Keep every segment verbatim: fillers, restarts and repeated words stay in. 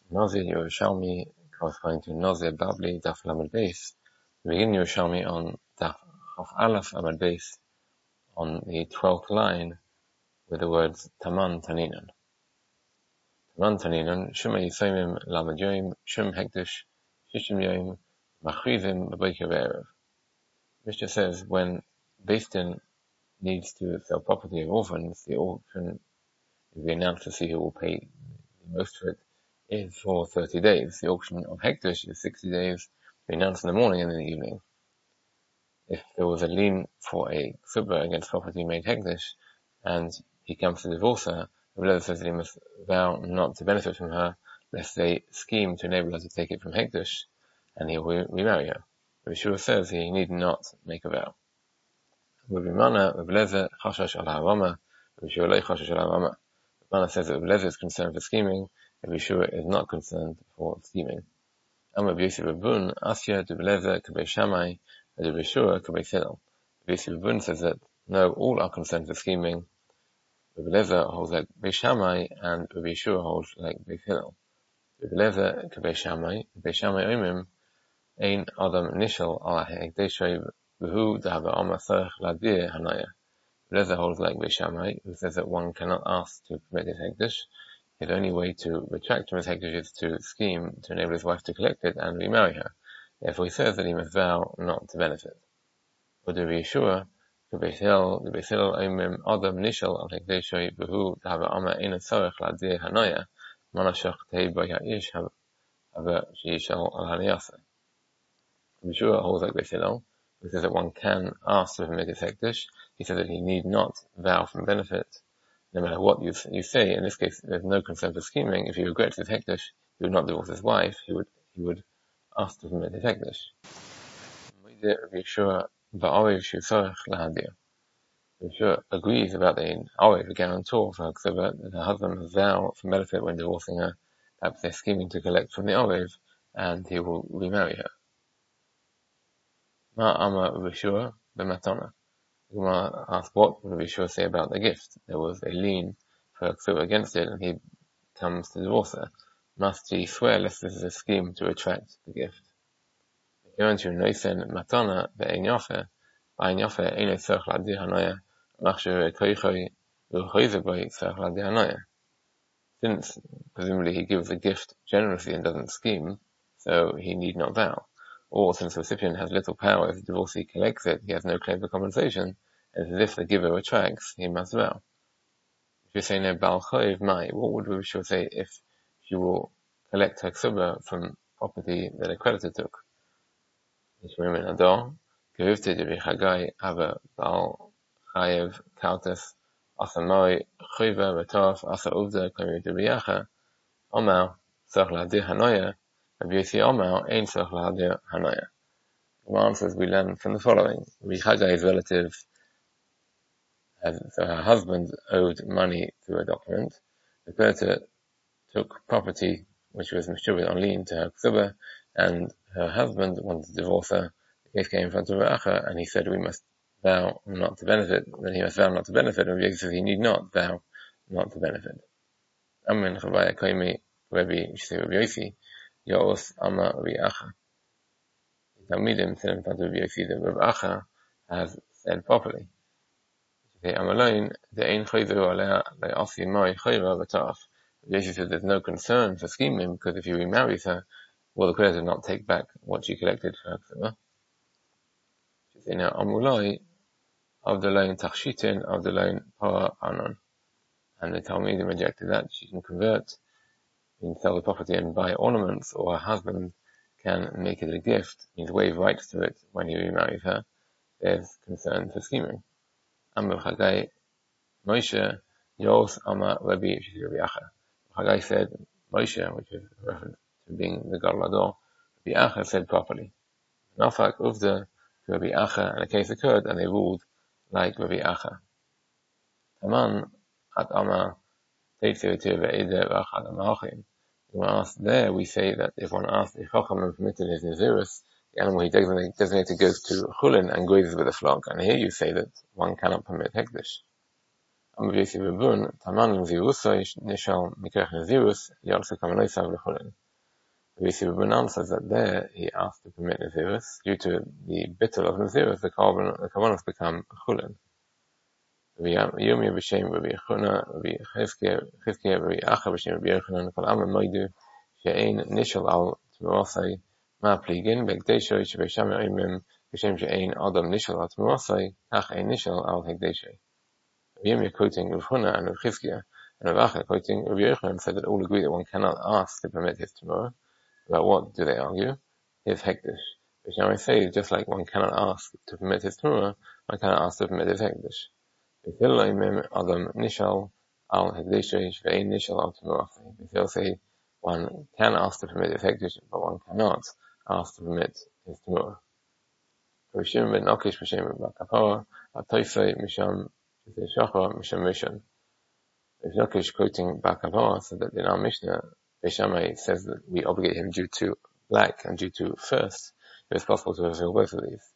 Nazir Yerushalmi corresponding to Nazir Babli Daf Lamed Beis. We begin Yerushalmi on Daf Chaf Aleph Lamed Beis on the twelfth line with the words Taman Taninan. Taman Taninan Shema Yisomim Lamed Yom Shum Hekdesh Shishim Yom Machrizim B'Boker V'Erev. Mishnah says when Beis Din needs to sell property of orphans, the auction is announced to see who will pay the most for it is for thirty days. The auction of Hekdesh is sixty days. We announce in the morning and in the evening. If there was a lien for a ksubah against property made Hekdesh, and he comes to divorce her, the brother says that he must vow not to benefit from her, lest they scheme to enable her to take it from Hekdesh, and he will remarry her. Rabbi Shua says he need not make a vow. Rabbi Mana, Rabbi Lezer, Chashash al Harama, Rabbi Shua lei Chashash al Harama. Rabbi Mana says that Rabbi Lezer is concerned for scheming, Rabbi Shua is not concerned for scheming. Am Rabbi Yosef Rabun, Asya, Rabbi Lezer, Kabei Shammai, and Rabbi Shua, Kabei Hillel. Rabbi Yosef Rabun says that no, all are concerned for scheming. Rabbi Lezer holds like Kabei Shammai, and Rabbi Shua holds like Kabei Hillel. Rabbi Lezer, Kabei Shammai, Kabei Shammai Omim, Ein Adam Nishal Ala Hekdeshay V'hu Dahava Amma Sarech Ladir Hanaya. Rabbi Lezer holds like Kabei Shammai, who says that one cannot ask to permit his Hekdesh. His only way to retract from his Hekdesh is to scheme to enable his wife to collect it and remarry her. Therefore he says that he must vow not to benefit. For the Rabbi Yeshua, Rabbi Hillel, Rabbi Hillel Omim Adam Nishal Al Hekdeshay V'hu Dahava Amma Ein Sarech Ladir Hanaya Manashach Tei Bo Ya'ish Hava Sheishal Al Haniyasa. Rabbi Yeshua holds like Rabbi Hillel, who says that one can ask to permit his Hekdesh. He says that he need not vow from benefit. No matter what you, you say, in this case, there's no concern for scheming. If he regrets his Hekdesh, he would not divorce his wife. He would, he would ask to permit his Hekdesh. Rabbi Yeshua agrees about the Arev, a guarantor for her ksubah, that her husband must vow for benefit when divorcing her. Perhaps they're scheming to collect from the Arev, and he will remarry her. Ma Ama Rabbi Yeshua b'matana. The Gemara asked what would Rabbi Yeshua say about the gift. There was a lien for ksubah against it, and he comes to divorce her. Must he swear lest this is a scheme to retract the gift? Since presumably he gives a gift generously and doesn't scheme, so he need not vow. Or since the recipient has little power, if the divorcee collects it, he has no claim for compensation, and as if the giver retracts, he must vow. If you say no Baal Choiv Mai, what would Rabbi Yeshua say if she will collect her ksubah from property that a creditor took? Yishmarim in Ador, Gehuvte Rabbi Chagai Ava Baal Chayev Kautas Asa Moi Choiva V'Torf Asa Uvda Kami Rabbi Yacha Omar Tzarech Lahadir Hanoya Rabbi Yossi Omar Ein Tzarech Lahadir Hanoya. The answers we learn from the following. Rabbi Chagai's relative, has, so her husband owed money to a document. The creditor took property which was mishubed on lien to her ksubah, and her husband wanted to divorce her. The case came in front of Racha, and he said we must vow not to benefit. Then he must vow not to benefit, and Rabbi says he need not vow not to benefit. Amen. Chavaya Kaimi Rabbi Yossi Yoos Amma Rabbi Acha. The Talmidim said in front of Rabbi Yossi that Rabbi Acha has said properly. Amalain the Ein Chayvu Alea Le'asi Mai Chayva V'Taraf. Yossi said there's no concern for scheming because if he remarries her, will the creditor not take back what she collected for her ksubah? She said now Amulai of the loan Tachshitin of the loan Para Anon. And the Talmidim rejected that. She can convert, she can sell the property and buy ornaments, or her husband can make it a gift, means waive rights to it when he remarries her. There's concern for scheming. Amr Chagai Moshe Yos Ama Rabbi Acha. Chagai said Moshe, which is a reference to being the Gadol Hador. Rabbi Acha said properly. Nafak Uvda to Rabbi Acha, and a case occurred, and they ruled like Rabbi Acha. Taman at Ama Teitzer to Ve'eder V'Achad Amachim. When asked there, we say that if one asked if Chacham permitted his Nazirus, the animal he designated goes to Chulin and grazes with a flock, and here you say that one cannot permit Hekdesh. Am B'Yosef Bun, Taman Nazirusai Nishal Mikrach Nazirus, Yalsu Kamanoisav L'Chulin. B'Yosef Bun says that there he asked to permit Nazirus. Due to the bittul of Nazirus, the carbon, the carbonos become Chulin. Yumi B'Shem Rabbi Yechuna, Rabbi Chizkiah, Chizkiah Rabbi Acha B'Shem Rabbi Yochanan, Kol Amar Moidu, She'ein Nishal Al Tmerosai, Ma Pligin, Begdeshoy, Shebei Shamer Imim, B'Shem She'ein Adam Nishal Al Tmerosai, Kach Ein Nishal Al Hegdeshoy. Rabbi quoting Rav Huna and Rav Chizkiah, and Rav Acha quoting Rabbi Yochanan said that all agree that one cannot ask to permit his Tmurah. About what do they argue? His Hekdesh. Which now I say, just like one cannot ask to permit his Tmurah, one cannot ask to permit his Hekdesh. Adam Nishal Al Hekdeshoy Shvein Nishal Al Tmurah. They'll say one can ask to permit his Hekdesh, but one cannot ask to permit his Tmurah. Rav Shimon ben Akish B'Shem Bar Kapara, Atoifei Misham Shachar Misham Rishon. Rav Akish quoting Bar Kapara said that in our Mishnah, Beishamai says that we obligate him due to black and due to first. It is possible to fulfill both of these.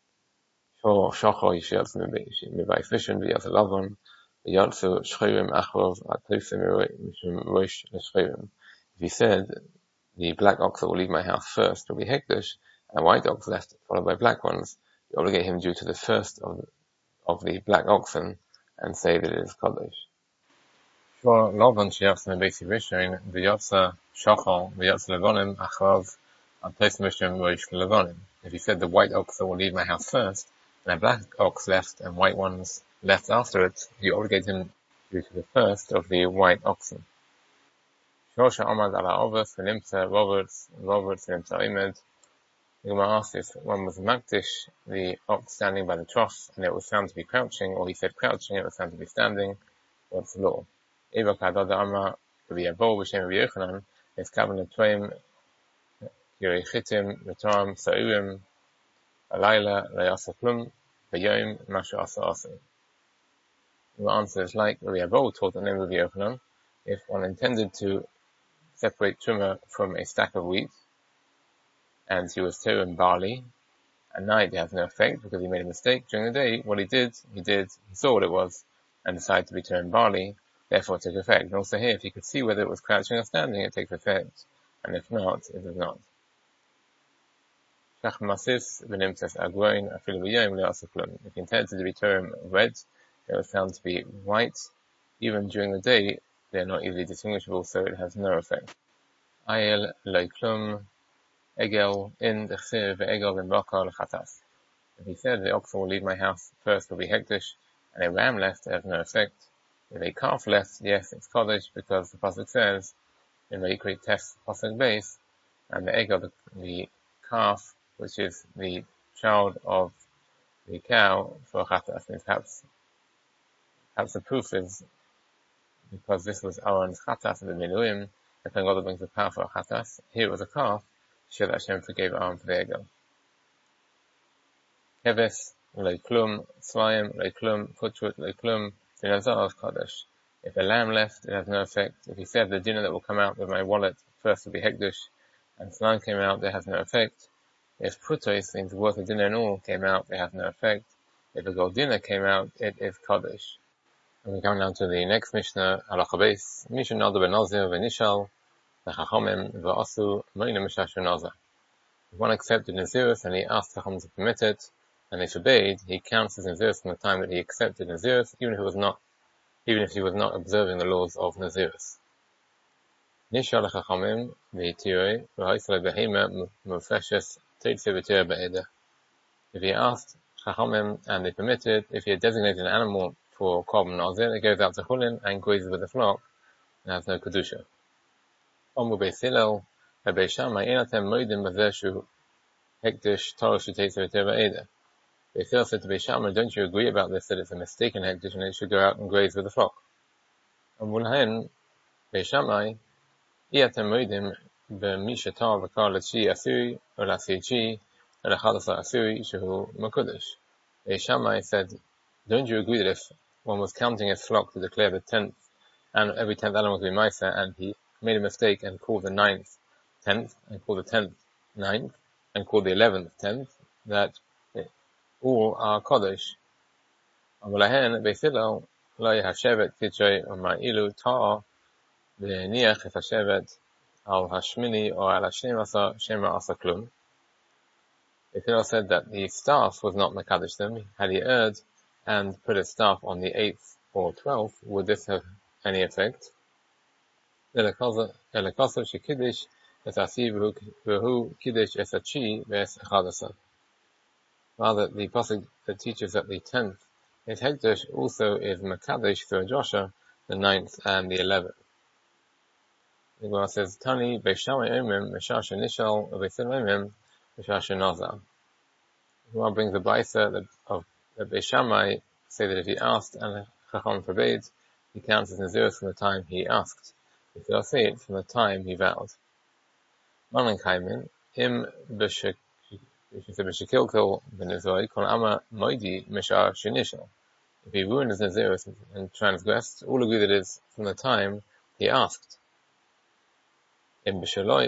Shachar Yishyatz Mibai Fishon V'yatz Lavon V'yatzu Shchayrim Achov Atoifei Misham Rosh L'Shchayrim. If he said the black ox that will leave my house first will be Hekdesh, and white ox left followed by black ones, we obligate him due to the first of the, of the black oxen and say that it is Kodesh. For Lavan Sheyatz Mebesi Rishon, V'yatza Shachal V'yatza Levonim Achov Atoifei Misham Rosh Levonim. If he said the white ox that will leave my house first, and a black ox left and white ones left after it, you obligate him due to the first of the white oxen. Shosha Amad Ala Ovas V'nimtza Roberts Roberts V'nimtza Imed. The Gemara asked if one was Makdish, the ox standing by the trough, and it was found to be crouching, or he said crouching, it was found to be standing. What's the law? Eva Kadada Amar Rabbi Yabo B'Shem Rabbi Yochanan is Kavan L'Treim Yerechitim L'Toram Sa'urim Alayla L'Yasa Plum V'Yom Masha Asa Asa. The answer is like Rabbi Yabo taught the name of Rabbi Yochanan. If one intended to separate Truma from a stack of wheat, and he was tearing barley, at night it has no effect because he made a mistake. During the day, what he did, he did, he saw what it was, and decided to be tearing barley, therefore it took effect. And also here, if he could see whether it was crouching or standing, it takes effect, and if not, it does not. If he intended to be tearing red, it was found to be white, even during the day, they are not easily distinguishable, so it has no effect. Ayel loiklum Egel in the Chsir ve'egel in Bakar l'chatas. If he said the ox will leave my house first will be Hekdesh, and a ram left it has no effect. If a calf left, yes, it's Kodesh, because the pasuk says in Vayikra Tes pasuk base, and the egel, the, the calf, which is the child of the cow for chatas. And perhaps, perhaps the proof is because this was Aaron's chatas in the Miluim, and then God brings the power for chatas. Here it was a calf. Show that Hashem forgave Aaron for the egel. Keves, Leiklum, Svayim, Leiklum, Putrut, Leiklum, Dinazar of Kodesh. If a lamb left, it has no effect. If he said the dinner that will come out of my wallet first will be Hekdesh, and slime came out, it has no effect. If Putos, things worth of dinner and all, came out, it has no effect. If a gold dinner came out, it is Kodesh. And we come now to the next Mishnah, Halacha Beis, Mishnah Nada ben Nazir v'Nishal, if one accepted Nazirus and he asked Chacham to permit it, and they forbade, he counts his Nazirus from the time that he accepted Nazirus, even if it was not, even if he was not observing the laws of Nazirus. Nishal Chachamim v'Tirei v'Haisle behema mufreshes teitze v'tirei be'eda. If he asked Chachamim and they permitted, if he had designated an animal for Korban Nazir, it goes out to Chulin and grazes with the flock and has no kedusha. Omu Beis Hillel, Beis Shammai, Einatem Moedim B'Zeshu Hekdesh Torah Shutei Tzevitei Ba'eda. Beis Hillel said to Beis Shammai, don't you agree about this, that it's a mistaken Hekdesh and it should go out and graze with the flock? Omu Lahen, Beis Shammai, Einatem Moedim B'Misha Tar V'Kar L'Tshi Asuri, or L'Asir Chi, or L'Chadasar Asuri, Shehu Makudesh. Beis Shammai said, don't you agree that if one was counting his flock to declare the tenth, and every tenth animal to be Maisa, and he made a mistake and called the ninth tenth, and called the tenth ninth, and called the eleventh tenth, that all are Kodesh. Amalahen Beis Hillel לא יהשבת קדשי ומאילו טעה להניח את השבט על השמיני or על השנים עשר shema עשה klum. It could have said that the staff was not Mekadesh them. Had he erred and put a staff on the eighth or twelfth, would this have any effect? Elakasav shekiddish es asi v'hu kiddish es hachi v'es echadasa. Rather, the pasuk that teaches that the tenth is hekdesh also is Mekadesh through Joshua, the ninth and the eleventh. The Gemara says, Tani Beishamai Omim Meshasha Nishal Beisil Omim Meshasha Nazar. The Gemara brings the Baisa of the Beishamai say that if he asked and Chacham forbade, he counts as Nazirus from the time he asked. If he'll say it from the time he vowed. Manan Kaimin Im B'Shekilkil B'Nizoi Kol Ama Moidi Meshasha Nishal. If he ruined his Nazirus and transgressed, all agree that it is from the time he asked. If he did not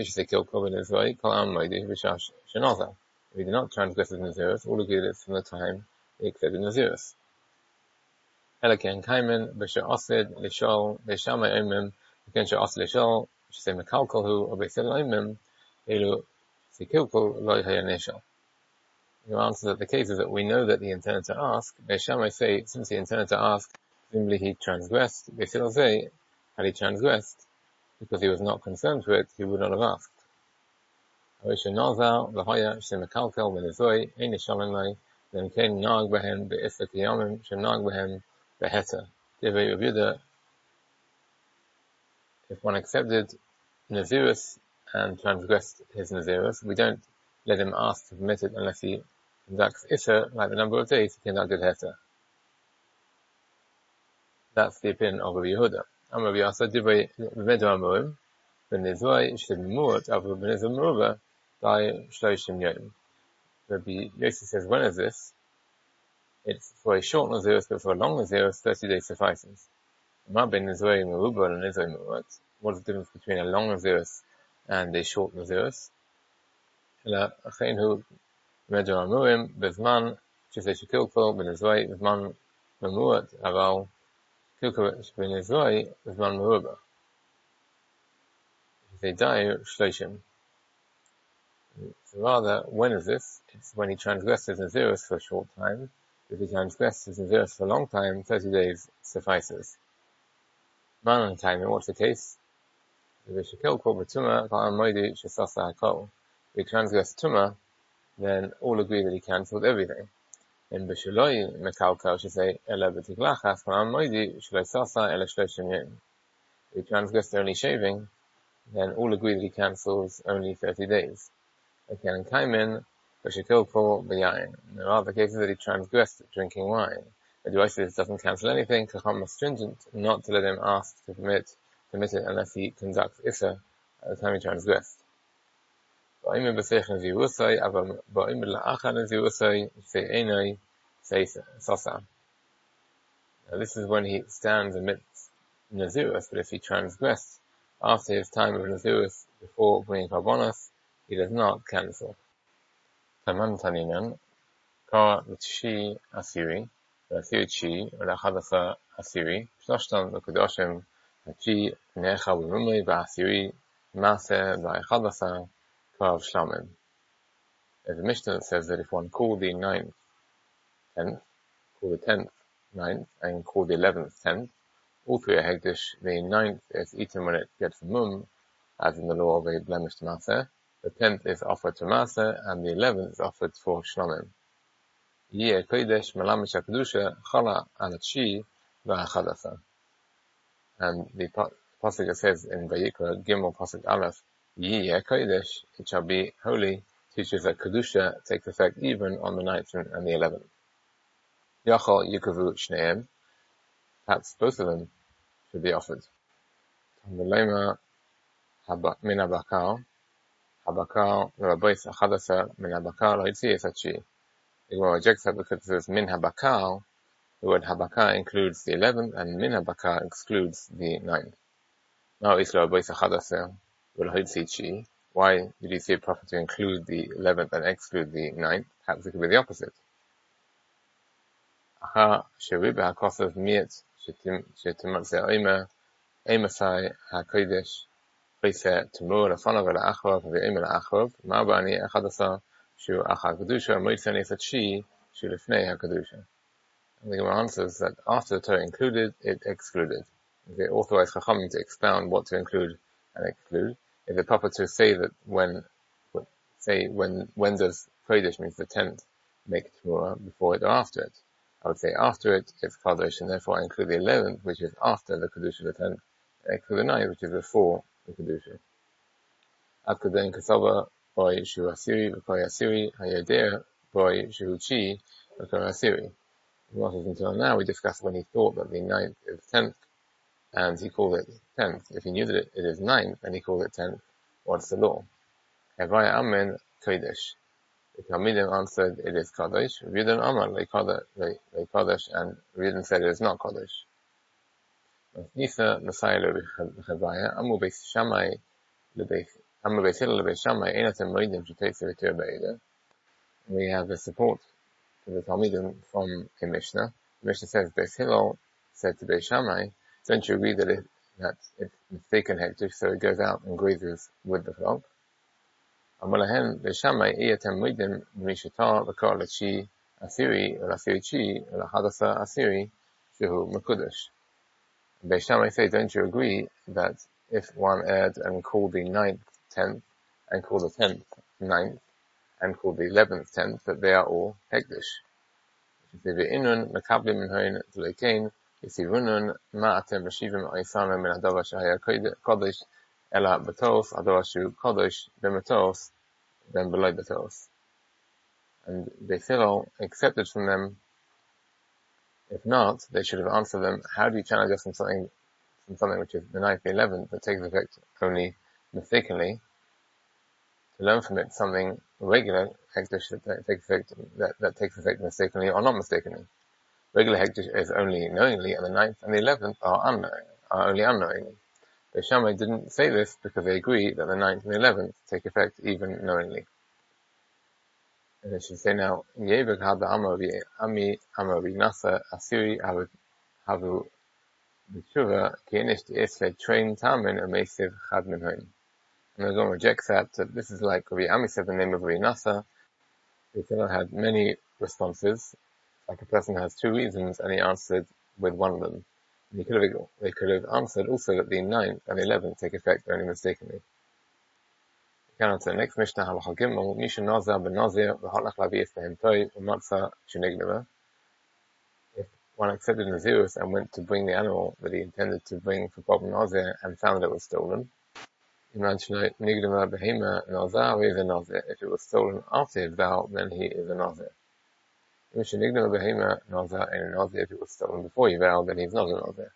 transgress his Nazirus, all agree that it's from the time he accepted Nazirus. Elaken Kaiman, Besha Osid, Lishol, Beshamai Omim, Bekensha Osid Lishol, Shem Kalkal who, or Besel Omim, Elu Sikilkal, Loi Hayanishal. The answer that the case is that we know that he intended to ask. Beshamai say, since he intended to ask, presumably he transgressed. Besel say, had he transgressed, because he was not concerned for it, he would not have asked. Then came Nag Behem Be'Isra Kiyamim Shenag Behem Beheta. If one accepted Nazirus and transgressed his Nazirus, we don't let him ask to permit it unless he conducts Isra, like the number of days he conducted Heta. That's the opinion of Rabbi Yehuda. I'm Rabbi Yasa Divrei V'Medu Amurim B'Nizroi Shemimut Avu B'Nizr Meruba by Shloshim Yom. Rabbi Yossi says, when is this? It's for a short Nazirus, but for a long Nazirus, thirty days suffices. Ma Ben Nizroi Meruba and Nizroi Merut. What is the difference between a long Nazirus and a short Nazirus? Ela Acheinhu V'Medu Amurim B'Zman Shifei Shekilkol B'Nizroi B'Zman Memut Aval Kilkavich ben Israel with man meruba. If they die, shloshim. So rather, when is this? It's when he transgresses Nazirus for a short time. If he transgresses Nazirus for a long time, thirty days suffices. Man and time, what's the case? If he transgressed Tumah, then all agree that he cancelled everything. In Bishaloi Mekalkal should say Ela B'Tiglachas K'am Moidi Shaloi Sasa Ela Shloshim Yom. If he transgressed only shaving, then all agree that he cancels only thirty days. Again, in Kaimin, B'Shekilkal B'Yayin. There are other cases that he transgressed drinking wine. But do I say this doesn't cancel anything? Chacham is stringent not to let him ask to permit permit it unless he conducts Issa at the time he transgressed. Now this is when he stands amidst Nazirus, but if he transgressed after his time of Nazirus before bringing Karbonos, he does not cancel. Taman Taninan, Kar L'Tshi Asiri, L'Asiri Chi, L'Achadasa Asiri, Shloshtan L'Kudoshim, L'Tshi Necha L'Rumri V'Asiri, Maseh L'Achadasa, Of Shlamim. There's a Mishnah that says that if one called the ninth, tenth, call the tenth, ninth, and call the eleventh, tenth, all three are hegdish. The ninth is eaten when it gets the mum, as in the law of a blemished maser. The tenth is offered to maser, and the eleventh is offered for Shlamim. Yeh kodesh melamish hakdusha chala anachi v'achadasa. And the pasuk says in Vayikra Gimel pasuk Aleph, Yeh Kodesh, it shall be holy, teaches that Kedusha takes effect even on the ninth and the eleventh. Yachal Yukavu Shneim, perhaps both of them should be offered. Lema Min Habakal, Habakal, Rabbis Achadasa, Min Habakal, Loitzi Esachi. The Gemara rejects that because it says Min Habakal, the word Habakal includes the eleventh, and Min Habakal excludes the ninth. Now Isla Rabbis Achadasa, why did you see it proper to include the eleventh and exclude the ninth? Perhaps it could be the opposite. Aha, Sheriba Hakosav Miet שתמצא אימה, אימסי הקודש, פריסה תמור לפניו ולאחריו ואימה לאחריו, מה בעני אחד עשר שהוא אחר הקדושה, מויצא ניסת שי שהוא לפני הקדושה. And the Gemara answers that after the Torah included, it excluded. They authorized Chachamim to expound what to include and exclude. Is it proper to say that when, say when, when does Kodesh means the tenth make Tmurah, before it or after it? I would say after it, it's Kadosh, and therefore I include the eleventh, which is after the Kedusha of the tenth, and exclude the ninth, which is before the Kedusha. Ad Koden Kasaba, Boy Shu Asiri, V'Koy Asiri, Hayodea, Boy Shu Chi, V'Koy Asiri. Until now, we discussed when he thought that the ninth is tenth, and he called it tenth. If he knew that it, it is ninth, and he called it tenth, what's the law? Havaya Amen Kodesh. The Talmidim answered, it is Kadosh. Reuben Amar, Le Kadosh, and Reuben said it is not Kadosh. Nisa, Messiah,Lechavaya, Amu Beis Shammai, Amu Beis Hillel, Beis Shammai, Einatem Moedim, Shetetze V'Tur Be'eda. We have the support to the Talmidim from a Mishnah. The Mishnah says, Beis Hillel said to Beis Shammai, don't you agree that it, that it's mistaken hektish, so it goes out and grazes with the flock? Amalahen, Beis Shammai, Eyatem Moedim, Mishata, V'Kar L'Chi, Asiri, L'Asiri Chi, L'Hadasa Asiri, Shehu Mekudesh. Beis Shammai say, don't you agree that if one erred and called the ninth tenth, and called the tenth ninth, and called the eleventh tenth, that they are all hektish? Ve'inun mekablim minhoin d'leikein yisivunun ma'atem v'shivim oisanu min hadavar shehaya kodesh ela b'tos hadavar shu kodesh b'metos ben beloy betos. And Beis Hillel accepted from them. If not, they should have answered them, how do you challenge us from something from something which is the ninth and eleventh that takes effect only mistakenly, to learn from it something regular hektish that takes effect that, that takes effect mistakenly or not mistakenly. Regular hektish is only knowingly, and the ninth and the eleventh are unknowing, are only unknowingly. Beis Shammai didn't say this because they agree that the ninth and the eleventh take effect even knowingly. And they should say now, Yevek hada amavi ami amavi nasa asiri havu b'tshuva ki enish t'esle train tamen amesiv chad minhoin. And they're going to reject that, that this is like Rabbi Ami said the name of Rabbi Nasa. He said I had many responses, like a person has two reasons, and he answered with one of them. And he could have, they could have answered also that the ninth and the eleventh take effect only mistakenly. We can answer the next Mishnah, Halacha Gimel, Misha Nazar ben Nazir, v'halach lavi espehem toi, v'matzah shenigneva. If one accepted Nazirus and went to bring the animal that he intended to bring for Bob Nazir and found that it was stolen, if it was stolen after his vow, then he is a Nazir. If it was stolen before he vowed, then he is not a Nazir.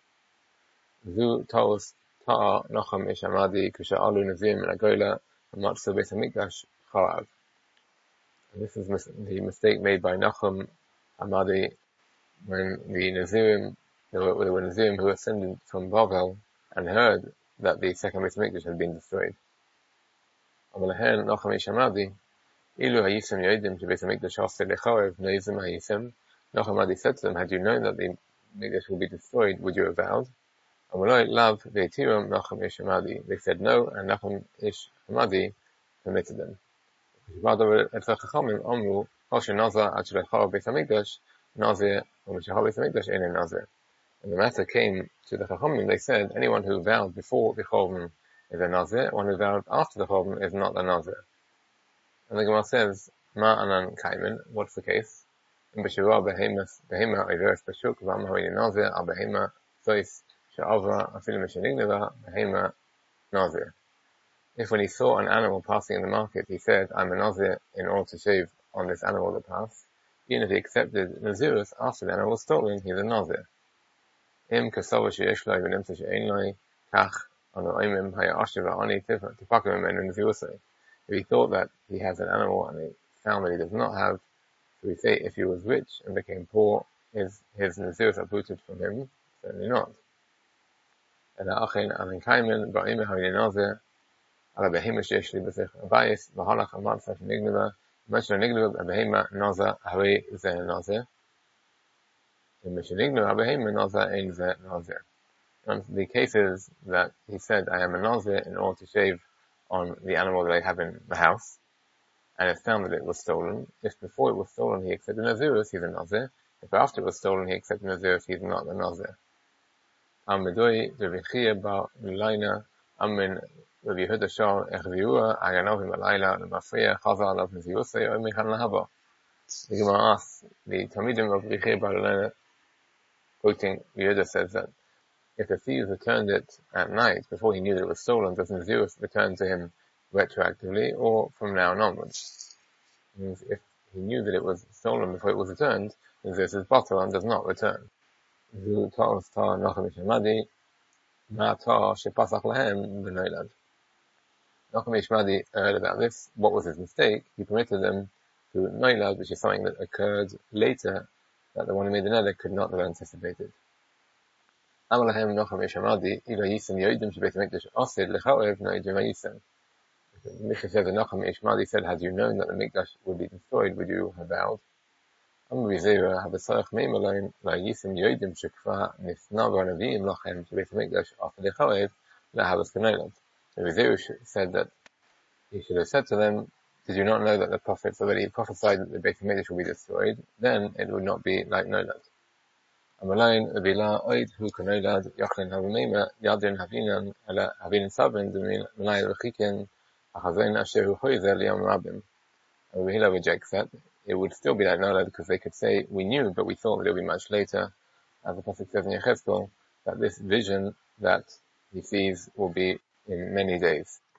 And this is the mistake made by Nachum Hamadi when the Nazirim, there were, there were Nazirim who ascended from Bavel and heard that the second Beis Hamikdash had been destroyed. Amalahen Nachum Ish Hamadi, Ilu Hayisem Yodim to Beis Hamikdash Hosted Lecharev Neizim Hayisem. Nachum Hamadi said to them, had you known that the Mikdash will be destroyed, would you have vowed? Amaloi Lav Veitirum Nachum Ish Hamadi. They said no, and Nachum Ish Hamadi permitted them. Amru Osher Nazar Ad Shelecharev Beis Hamikdash Nazir Umeshachar Beis Hamikdash Ein Nazir. When the matter came to the Chachamim, they said, anyone who vowed before the Chorban is a Nazir, one who vowed after the Chorban is not a Nazir. And the Gemara says, Ma anan kaimen, what's the case? In Beshirah behemoth, behemah iveres bashuk, v'amah hoini Nazir, al behemah zois she'avra, afilu mishenigniva, behemah Nazir. If when he saw an animal passing in the market, he said, I'm a Nazir in order to shave on this animal that passed, even if he accepted Nazirus after the animal was stolen, he's a Nazir. Im kasava sheyesh lo v'nimtza she'ein lo kach anu oimim haya ashiva ani tipakim imenu nazirusay. If he thought that he has an animal and he found that he does not have, so we say if he was rich and became poor, his his nazirus uprooted from him? Certainly not. And achin anin kaimen ba'im ha'ini nazir ala behema sheyesh li b'sech abayis v'halach amad sach nigneva mashra nigneva behema nazir ha'rei zeh nazir. And the cases that he said, I am a Nazir in order to shave on the animal that I have in the house, and it's found that it was stolen. If before it was stolen he accepted Nazirus, he's a Nazir. If after it was stolen he accepted Nazirus, he's not a Nazir. Amedoi, Rabbi Chia bar Milaina, Amin, Rabbi Yehuda Shal, Echviua, Aganovim Alayla, Lemafriya, Chazal, Alav Nazirusay, or Mechan Lahaba. The Gemara asks, the Talmidim of Rabbi Chia bar Milaina, quoting Yehuda, says that if the thieves returned it at night before he knew that it was stolen, does Nazirus return to him retroactively or from now on onwards? It means if he knew that it was stolen before it was returned, Nazirus is bottle and does not return. Nachum Ishmadi heard about this. What was his mistake? He permitted them to noilad, which is something that occurred later that the one who made the neder could not have anticipated. Amalahem Nachum Ishmadi ila yisem yoidim shebeit hamikdash osid lechaoev noidim ayisem. Mishnah says that Nachum Ishmadi said, had you known that the mikdash would be destroyed, would you have vowed? Amri Zera habesarach meimalaim la yisem yoidim shekfa nifna v'anavim lachem shebeit hamikdash osid lechaoev lahabas kanoilad. Rabbi Zera said that he should have said to them, did you not know that the prophets already prophesied that the Beit HaMikdash will be destroyed? Then it would not be like Nolad. Amalain Avila Oid Hu Kanolad Yachlin Havimema Yadin Havinan Ala Havin Sabin Malay Rechikin Achazain Asher Hu Hoizer Liam Rabim. And Rabbi rejects that. It would still be like Nolad because they could say, we knew, but we thought that it would be much later. As the Prophet says in Yechezkel, that this vision that he sees will be in many days.